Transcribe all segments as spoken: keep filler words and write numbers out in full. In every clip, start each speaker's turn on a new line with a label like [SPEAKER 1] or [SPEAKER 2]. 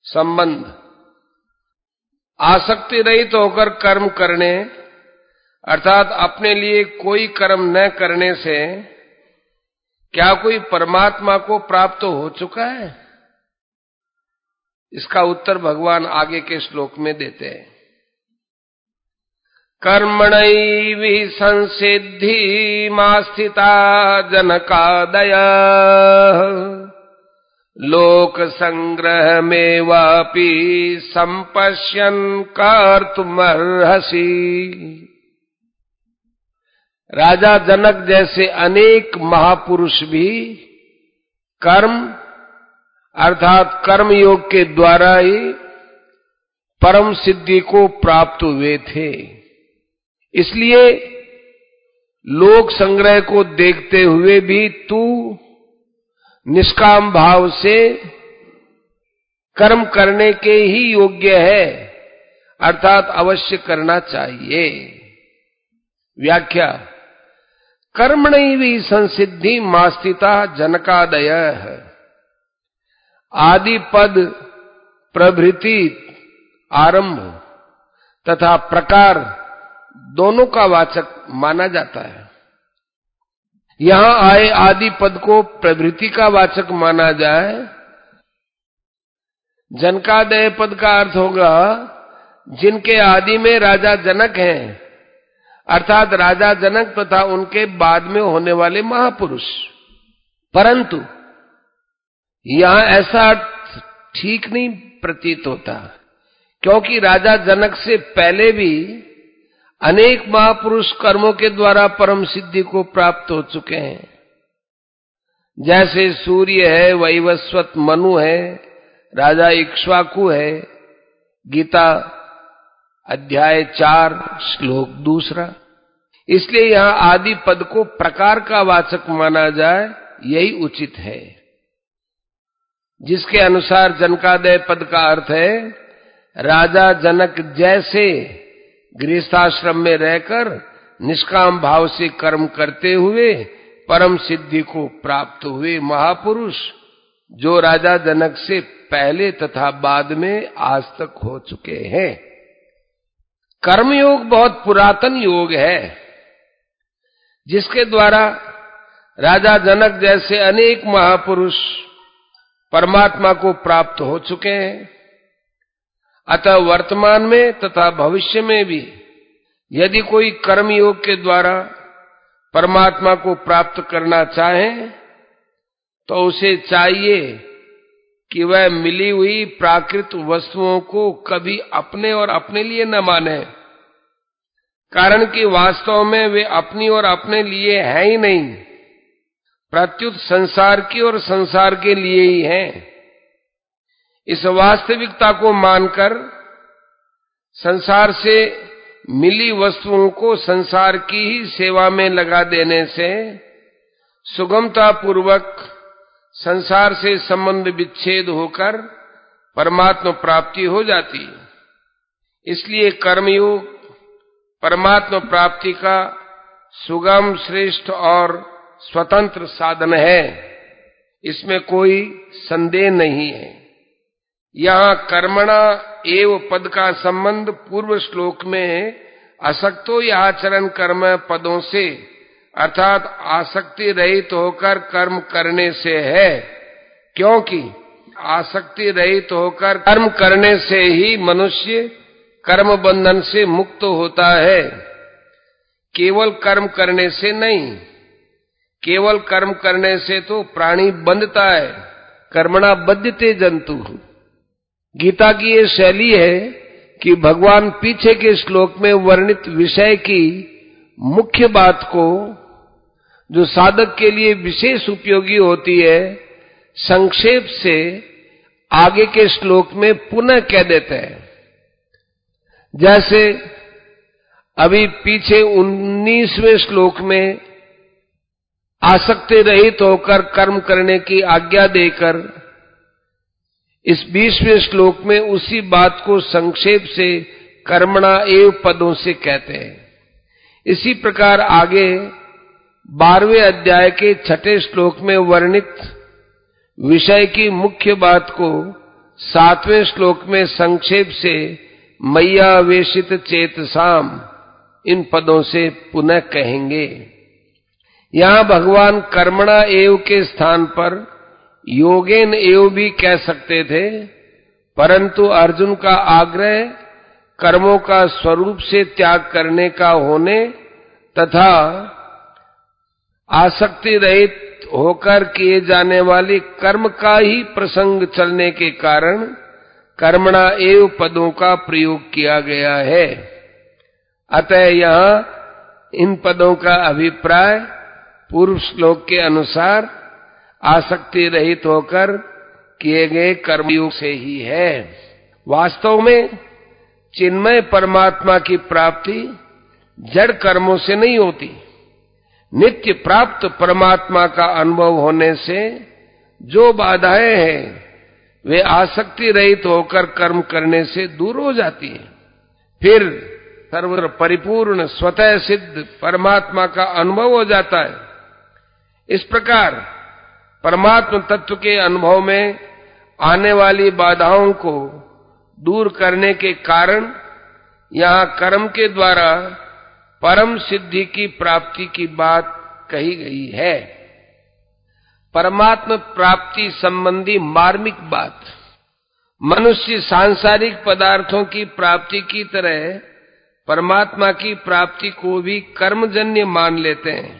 [SPEAKER 1] संबंध। आसक्ति रहित होकर कर्म करने अर्थात अपने लिए कोई कर्म न करने से क्या कोई परमात्मा को प्राप्त हो चुका है? इसका उत्तर भगवान आगे के श्लोक में देते हैं। कर्मणैवि संसिद्धि मास्थिता जनकादय लोक संग्रह में वापि संपश्यन कर्तुमर्हसि। राजा जनक जैसे अनेक महापुरुष भी कर्म अर्थात कर्म योग के द्वारा ही परम सिद्धि को प्राप्त हुए थे। इसलिए लोक संग्रह को देखते हुए भी तू निष्काम भाव से कर्म करने के ही योग्य है, अर्थात अवश्य करना चाहिए। व्याख्या। कर्मणैवि संसिद्धि मास्थिता जनकादयः। आदि पद प्रभृति आरंभ तथा प्रकार दोनों का वाचक माना जाता है। यहां आए आदि पद को प्रभृति का वाचक माना जाए। जनकादय पद का अर्थ होगा जिनके आदि में राजा जनक हैं, अर्थात राजा जनक तथा उनके बाद में होने वाले महापुरुष। परंतु यहां ऐसा अर्थ ठीक नहीं प्रतीत होता, क्योंकि राजा जनक से पहले भी अनेक महापुरुष कर्मों के द्वारा परम सिद्धि को प्राप्त हो चुके हैं। जैसे सूर्य है, वैवस्वत मनु है, राजा इक्ष्वाकु है। गीता अध्याय चार श्लोक दूसरा। इसलिए यहां आदि पद को प्रकार का वाचक माना जाए, यही उचित है। जिसके अनुसार जनकादय पद का अर्थ है राजा जनक जैसे गृहस्थाश्रम में रहकर निष्काम भाव से कर्म करते हुए परम सिद्धि को प्राप्त हुए महापुरुष, जो राजा जनक से पहले तथा बाद में आज तक हो चुके हैं। कर्मयोग बहुत पुरातन योग है, जिसके द्वारा राजा जनक जैसे अनेक महापुरुष परमात्मा को प्राप्त हो चुके हैं। अतः वर्तमान में तथा भविष्य में भी यदि कोई कर्मयोग के द्वारा परमात्मा को प्राप्त करना चाहे तो उसे चाहिए कि वह मिली हुई प्राकृत वस्तुओं को कभी अपने और अपने लिए न माने, कारण कि वास्तव में वे अपनी और अपने लिए है ही नहीं, प्रत्युत संसार की और संसार के लिए ही हैं। इस वास्तविकता को मानकर संसार से मिली वस्तुओं को संसार की ही सेवा में लगा देने से सुगमता पूर्वक संसार से संबंध विच्छेद होकर परमात्मा प्राप्ति हो जाती है। इसलिए कर्मयोग परमात्मा प्राप्ति का सुगम, श्रेष्ठ और स्वतंत्र साधन है, इसमें कोई संदेह नहीं है। यहाँ कर्मणा एव पद का संबंध पूर्व श्लोक में असक्तो आचरण कर्म पदों से अर्थात आसक्ति रहित होकर कर्म करने से है, क्योंकि आसक्ति रहित होकर कर्म करने से ही मनुष्य कर्म बंधन से मुक्त होता है, केवल कर्म करने से नहीं। केवल कर्म करने से तो प्राणी बंधता है, कर्मणा बध्यते जंतु। गीता की ये शैली है कि भगवान पीछे के श्लोक में वर्णित विषय की मुख्य बात को, जो साधक के लिए विशेष उपयोगी होती है, संक्षेप से आगे के श्लोक में पुनः कह देते हैं। जैसे अभी पीछे उन्नीसवें श्लोक में आसक्ति रहित होकर कर्म करने की आज्ञा देकर इस बीसवें श्लोक में उसी बात को संक्षेप से कर्मणा एव पदों से कहते हैं। इसी प्रकार आगे बारहवें अध्याय के छठे श्लोक में वर्णित विषय की मुख्य बात को सातवें श्लोक में संक्षेप से मय्यावेशित चेतसाम इन पदों से पुनः कहेंगे। यहां भगवान कर्मणा एव के स्थान पर योगेन एव भी कह सकते थे, परंतु अर्जुन का आग्रह कर्मों का स्वरूप से त्याग करने का होने तथा आसक्ति रहित होकर किए जाने वाली कर्म का ही प्रसंग चलने के कारण कर्मणा एव पदों का प्रयोग किया गया है। अतः यहाँ इन पदों का अभिप्राय पूर्व श्लोक के अनुसार आसक्ति रहित होकर किए गए कर्मयोग से ही है। वास्तव में चिन्मय परमात्मा की प्राप्ति जड़ कर्मों से नहीं होती। नित्य प्राप्त परमात्मा का अनुभव होने से जो बाधाएं हैं वे आसक्ति रहित होकर कर्म करने से दूर हो जाती हैं। फिर सर्वत्र परिपूर्ण स्वतः सिद्ध परमात्मा का अनुभव हो जाता है। इस प्रकार परमात्म तत्व के अनुभव में आने वाली बाधाओं को दूर करने के कारण यहाँ कर्म के द्वारा परम सिद्धि की प्राप्ति की बात कही गई है। परमात्म प्राप्ति संबंधी मार्मिक बात। मनुष्य सांसारिक पदार्थों की प्राप्ति की तरह परमात्मा की प्राप्ति को भी कर्मजन्य मान लेते हैं।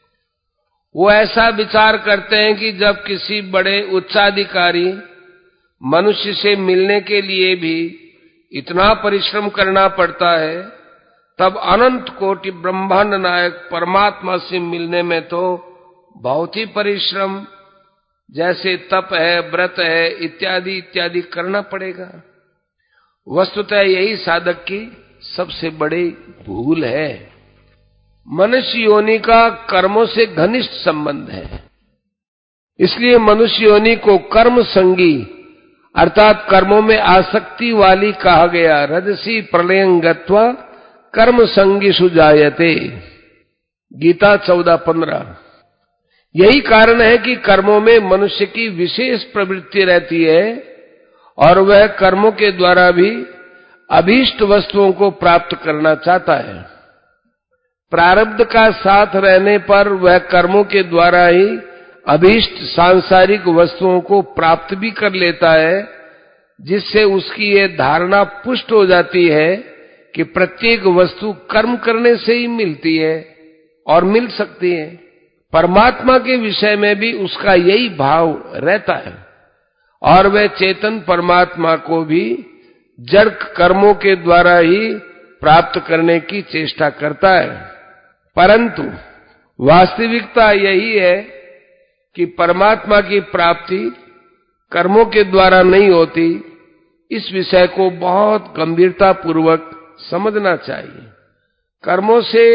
[SPEAKER 1] वो ऐसा विचार करते हैं कि जब किसी बड़े उच्चाधिकारी मनुष्य से मिलने के लिए भी इतना परिश्रम करना पड़ता है, तब अनंत कोटि ब्रह्मांड नायक परमात्मा से मिलने में तो बहुत ही परिश्रम जैसे तप है, व्रत है इत्यादि इत्यादि करना पड़ेगा। वस्तुतः यही साधक की सबसे बड़ी भूल है। मनुष्य योनि का कर्मों से घनिष्ठ संबंध है, इसलिए मनुष्य योनि को कर्म संगी अर्थात कर्मों में आसक्ति वाली कहा गया। रजसी प्रलयं गत्वा कर्म संगी सुजायते, गीता चौदह पंद्रह। यही कारण है कि कर्मों में मनुष्य की विशेष प्रवृत्ति रहती है और वह कर्मों के द्वारा भी अभीष्ट वस्तुओं को प्राप्त करना चाहता है। प्रारब्ध का साथ रहने पर वह कर्मों के द्वारा ही अभीष्ट सांसारिक वस्तुओं को प्राप्त भी कर लेता है, जिससे उसकी ये धारणा पुष्ट हो जाती है कि प्रत्येक वस्तु कर्म करने से ही मिलती है और मिल सकती है। परमात्मा के विषय में भी उसका यही भाव रहता है और वह चेतन परमात्मा को भी जड़ कर्मों के द्वारा ही प्राप्त करने की चेष्टा करता है। परंतु वास्तविकता यही है कि परमात्मा की प्राप्ति कर्मों के द्वारा नहीं होती। इस विषय को बहुत गंभीरता पूर्वक समझना चाहिए। कर्मों से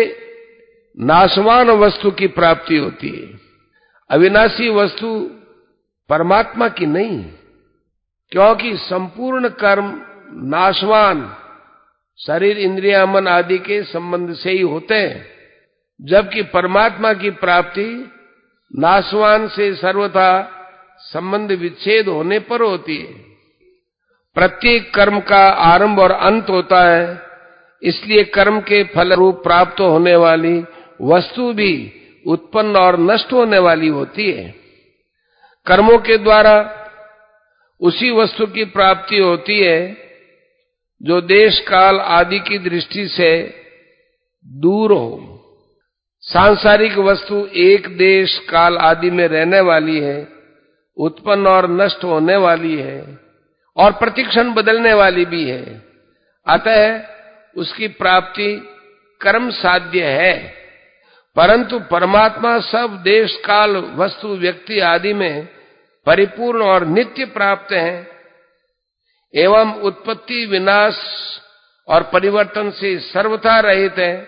[SPEAKER 1] नाशवान वस्तु की प्राप्ति होती है, अविनाशी वस्तु परमात्मा की नहीं, क्योंकि संपूर्ण कर्म नाशवान शरीर इंद्रिय मन आदि के संबंध से ही होते हैं, जबकि परमात्मा की प्राप्ति नाशवान से सर्वथा संबंध विच्छेद होने पर होती है। प्रत्येक कर्म का आरंभ और अंत होता है, इसलिए कर्म के फल रूप प्राप्त होने वाली वस्तु भी उत्पन्न और नष्ट होने वाली होती है। कर्मों के द्वारा उसी वस्तु की प्राप्ति होती है जो देश काल आदि की दृष्टि से दूर हो। सांसारिक वस्तु एक देश काल आदि में रहने वाली है, उत्पन्न और नष्ट होने वाली है और प्रतिक्षण बदलने वाली भी है। अतः उसकी प्राप्ति कर्म साध्य है, परंतु परमात्मा सब देश काल वस्तु व्यक्ति आदि में परिपूर्ण और नित्य प्राप्त है एवं उत्पत्ति विनाश और परिवर्तन से सर्वथा रहित है।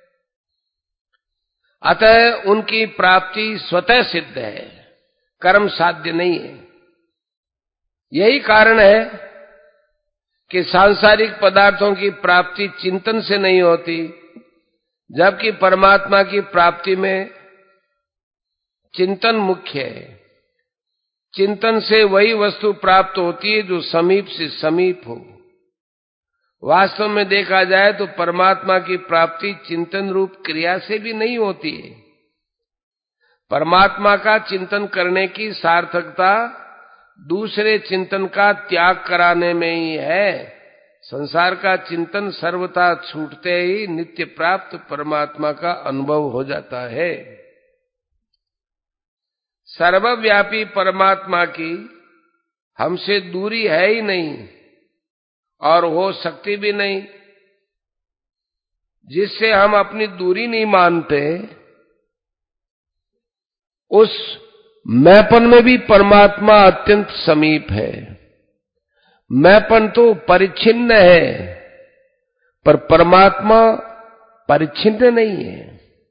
[SPEAKER 1] अतः उनकी प्राप्ति स्वतः सिद्ध है, कर्म साध्य नहीं है। यही कारण है कि सांसारिक पदार्थों की प्राप्ति चिंतन से नहीं होती, जबकि परमात्मा की प्राप्ति में चिंतन मुख्य है। चिंतन से वही वस्तु प्राप्त होती है जो समीप से समीप हो। वास्तव में देखा जाए तो परमात्मा की प्राप्ति चिंतन रूप क्रिया से भी नहीं होती है। परमात्मा का चिंतन करने की सार्थकता दूसरे चिंतन का त्याग कराने में ही है। संसार का चिंतन सर्वथा छूटते ही नित्य प्राप्त परमात्मा का अनुभव हो जाता है। सर्वव्यापी परमात्मा की हमसे दूरी है ही नहीं और हो सकती भी नहीं। जिससे हम अपनी दूरी नहीं मानते, उस मैंपन में भी परमात्मा अत्यंत समीप है। मैंपन तो परिच्छिन्न है, पर परमात्मा परिच्छिन्न नहीं है।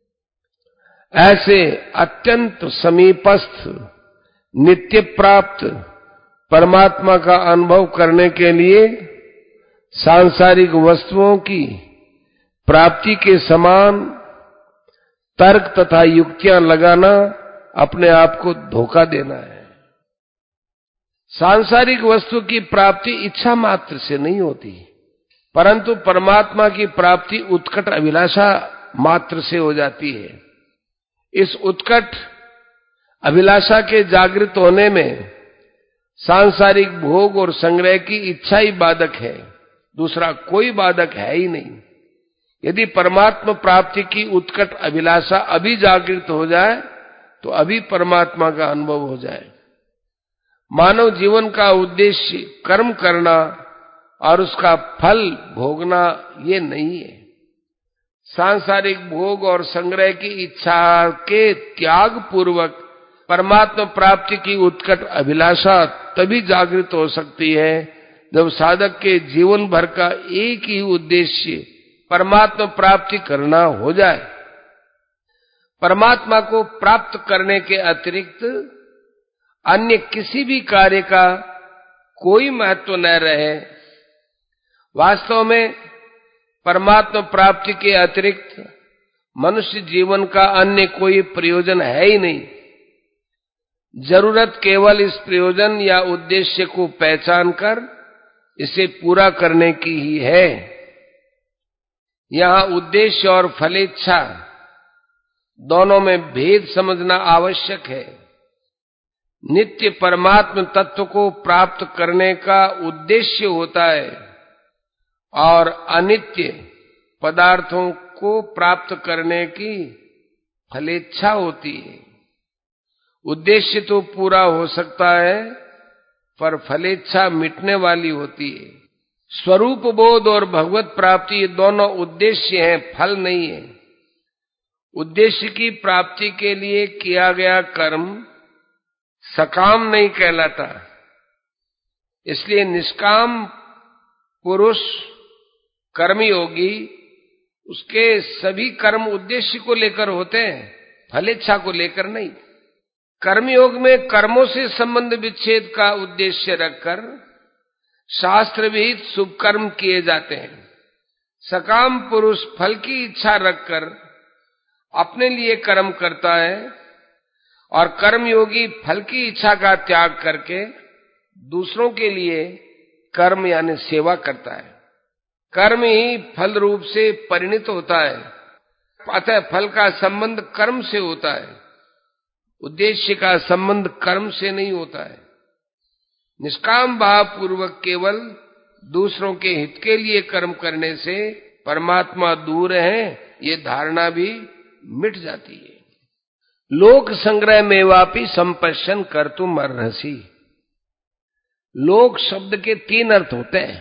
[SPEAKER 1] ऐसे अत्यंत समीपस्थ नित्य प्राप्त परमात्मा का अनुभव करने के लिए सांसारिक वस्तुओं की प्राप्ति के समान तर्क तथा युक्तियां लगाना अपने आप को धोखा देना है। सांसारिक वस्तु की प्राप्ति इच्छा मात्र से नहीं होती, परंतु परमात्मा की प्राप्ति उत्कट अभिलाषा मात्र से हो जाती है। इस उत्कट अभिलाषा के जागृत होने में सांसारिक भोग और संग्रह की इच्छा ही बाधक है, दूसरा कोई बाधक है ही नहीं। यदि परमात्मा प्राप्ति की उत्कट अभिलाषा अभी जागृत हो जाए तो अभी परमात्मा का अनुभव हो जाए। मानव जीवन का उद्देश्य कर्म करना और उसका फल भोगना ये नहीं है। सांसारिक भोग और संग्रह की इच्छा के त्याग पूर्वक परमात्मा प्राप्ति की उत्कट अभिलाषा तभी जागृत हो सकती है जब साधक के जीवन भर का एक ही उद्देश्य परमात्मा प्राप्ति करना हो जाए। परमात्मा को प्राप्त करने के अतिरिक्त अन्य किसी भी कार्य का कोई महत्व न रहे। वास्तव में परमात्मा प्राप्ति के अतिरिक्त मनुष्य जीवन का अन्य कोई प्रयोजन है ही नहीं। जरूरत केवल इस प्रयोजन या उद्देश्य को पहचान कर इसे पूरा करने की ही है। यहां उद्देश्य और फलेच्छा दोनों में भेद समझना आवश्यक है। नित्य परमात्म तत्व को प्राप्त करने का उद्देश्य होता है और अनित्य पदार्थों को प्राप्त करने की फलेच्छा होती है। उद्देश्य तो पूरा हो सकता है, पर फलेच्छा मिटने वाली होती है। स्वरूप बोध और भगवत प्राप्ति ये दोनों उद्देश्य हैं, फल नहीं है। उद्देश्य की प्राप्ति के लिए किया गया कर्म सकाम नहीं कहलाता। इसलिए निष्काम पुरुष कर्मयोगी, उसके सभी कर्म उद्देश्य को लेकर होते हैं, फलेच्छा को लेकर नहीं। कर्मयोग में कर्मों से संबंध विच्छेद का उद्देश्य रखकर शास्त्र विहित शुभ कर्म किए जाते हैं। सकाम पुरुष फल की इच्छा रखकर अपने लिए कर्म करता है और कर्मयोगी फल की इच्छा का त्याग करके दूसरों के लिए कर्म यानी सेवा करता है। कर्म ही फल रूप से परिणित होता है, अतः फल का संबंध कर्म से होता है, उद्देश्य का संबंध कर्म से नहीं होता है। निष्काम भाव पूर्वक केवल दूसरों के हित के लिए कर्म करने से परमात्मा दूर है, ये धारणा भी मिट जाती है। लोक संग्रह मेवापि संपश्यन कर्तुम अर्हसि। लोक शब्द के तीन अर्थ होते हैं।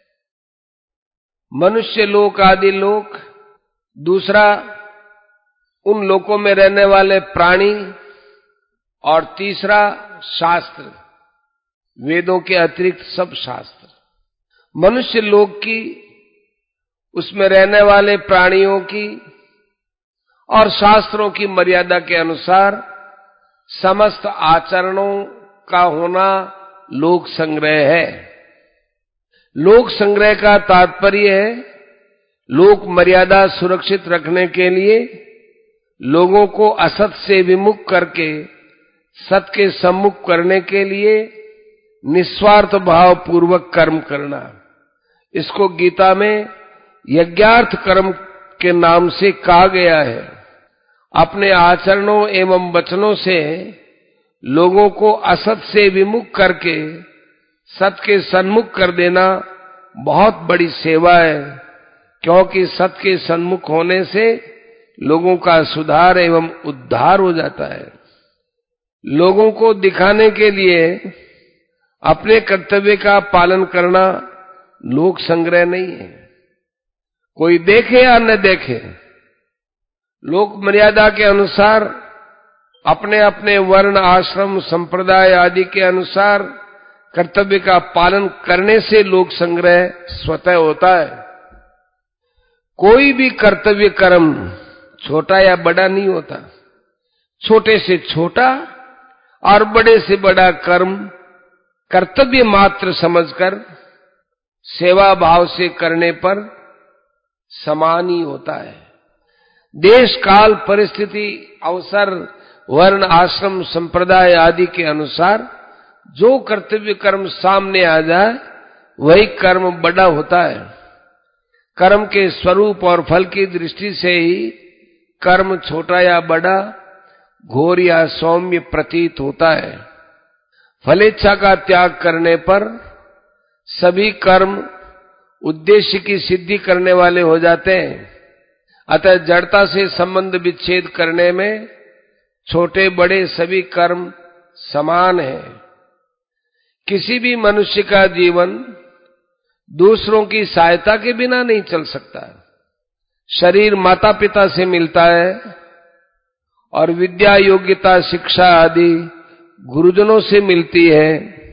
[SPEAKER 1] मनुष्य लोक आदि लोक, दूसरा उन लोकों में रहने वाले प्राणी, और तीसरा शास्त्र, वेदों के अतिरिक्त सब शास्त्र। मनुष्य लोक की, उसमें रहने वाले प्राणियों की और शास्त्रों की मर्यादा के अनुसार समस्त आचरणों का होना लोक संग्रह है। लोक संग्रह का तात्पर्य है लोक मर्यादा सुरक्षित रखने के लिए लोगों को असत से विमुख करके सत के सम्मुख करने के लिए निस्वार्थ भाव पूर्वक कर्म करना। इसको गीता में यज्ञार्थ कर्म के नाम से कहा गया है। अपने आचरणों एवं वचनों से लोगों को असत से विमुख करके सत के सन्मुख कर देना बहुत बड़ी सेवा है, क्योंकि सत के सन्मुख होने से लोगों का सुधार एवं उद्धार हो जाता है। लोगों को दिखाने के लिए अपने कर्तव्य का पालन करना लोक संग्रह नहीं है। कोई देखे या न देखे, लोक मर्यादा के अनुसार अपने अपने वर्ण आश्रम संप्रदाय आदि के अनुसार कर्तव्य का पालन करने से लोक संग्रह स्वतः होता है। कोई भी कर्तव्य कर्म छोटा या बड़ा नहीं होता। छोटे से छोटा और बड़े से बड़ा कर्म कर्तव्य मात्र समझकर सेवा भाव से करने पर समान ही होता है। देश काल परिस्थिति अवसर वर्ण आश्रम संप्रदाय आदि के अनुसार जो कर्तव्य कर्म सामने आ जाए वही कर्म बड़ा होता है। कर्म के स्वरूप और फल की दृष्टि से ही कर्म छोटा या बड़ा, घोर या सौम्य प्रतीत होता है। फलेच्छा का त्याग करने पर सभी कर्म उद्देश्य की सिद्धि करने वाले हो जाते हैं। अतः जड़ता से संबंध विच्छेद करने में छोटे बड़े सभी कर्म समान हैं। किसी भी मनुष्य का जीवन दूसरों की सहायता के बिना नहीं चल सकता। शरीर माता पिता से मिलता है और विद्या योग्यता शिक्षा आदि गुरुजनों से मिलती है।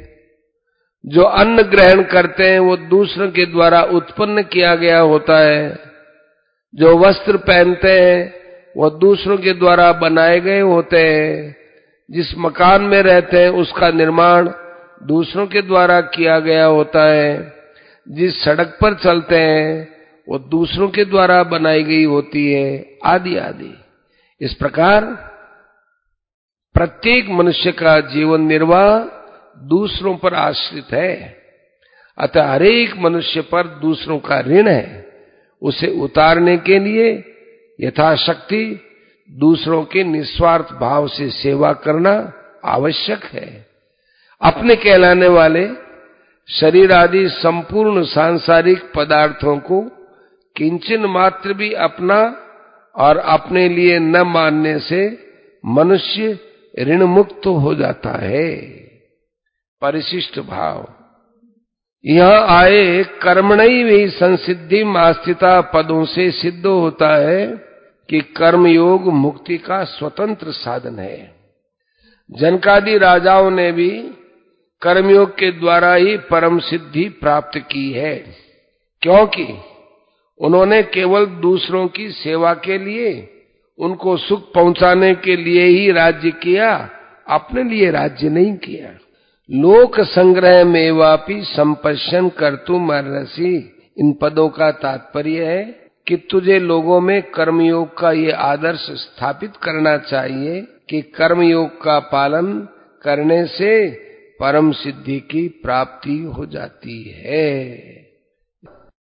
[SPEAKER 1] जो अन्न ग्रहण करते हैं वो दूसरों के द्वारा उत्पन्न किया गया होता है। जो वस्त्र पहनते हैं वो दूसरों के द्वारा बनाए गए होते हैं। जिस मकान में रहते हैं उसका निर्माण दूसरों के द्वारा किया गया होता है। जिस सड़क पर चलते हैं वो दूसरों के द्वारा बनाई गई होती है, आदि आदि। इस प्रकार प्रत्येक मनुष्य का जीवन निर्वाह दूसरों पर आश्रित है। अतः हर एक मनुष्य पर दूसरों का ऋण है। उसे उतारने के लिए यथाशक्ति दूसरों के निस्वार्थ भाव से सेवा करना आवश्यक है। अपने कहलाने वाले शरीर आदि संपूर्ण सांसारिक पदार्थों को किंचन मात्र भी अपना और अपने लिए न मानने से मनुष्य ऋण मुक्त हो जाता है। परिशिष्ट भाव। यहां आए कर्मणि भी संसिद्धि आस्थिता पदों से सिद्ध होता है कि कर्मयोग मुक्ति का स्वतंत्र साधन है। जनकादि राजाओं ने भी कर्मयोग के द्वारा ही परम सिद्धि प्राप्त की है, क्योंकि उन्होंने केवल दूसरों की सेवा के लिए, उनको सुख पहुंचाने के लिए ही राज्य किया, अपने लिए राज्य नहीं किया। लोक संग्रह में वापी संपश्यन कर्तुम अर्हसि। इन पदों का तात्पर्य है कि तुझे लोगों में कर्मयोग का ये आदर्श स्थापित करना चाहिए कि कर्मयोग का पालन करने से परम सिद्धि की प्राप्ति हो जाती है।